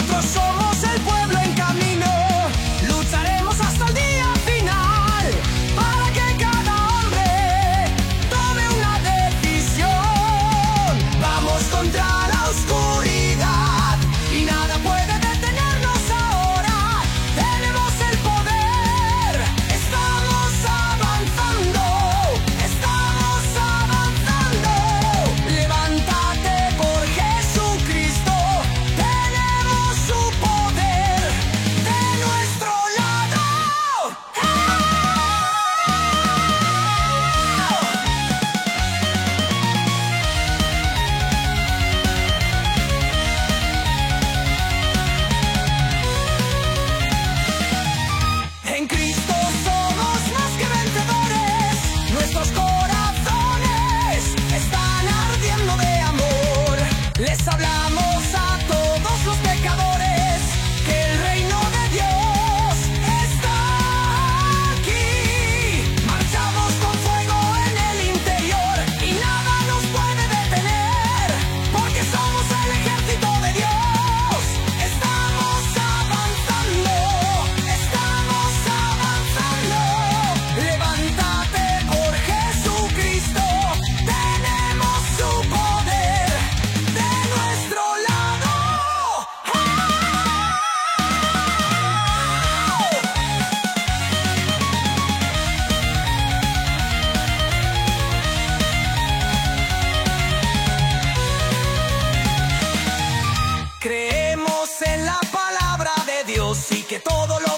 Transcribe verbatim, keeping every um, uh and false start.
Nosotros somos el pueblo en camino, lucharemos hasta el día final, para que cada hombre tome una decisión. Vamos contra la oscuridad y nada puede detenernos ahora. Tenemos el poder, estamos avanzando, estamos avanzando. Levántate por Jesucristo, tenemos su poder de nuestro lado. En Cristo somos más que vencedores, nuestros corazones están ardiendo de amor. Les hablamos a todos los pecadores que el reino de Dios está aquí. Marchamos con fuego en el interior y nada nos puede detener, porque somos el ejército de Dios. Estamos avanzando, estamos avanzando. Levántate por Jesucristo, tenemos su poder de nuestro lado. Creemos en la palabra de Dios y que todo lo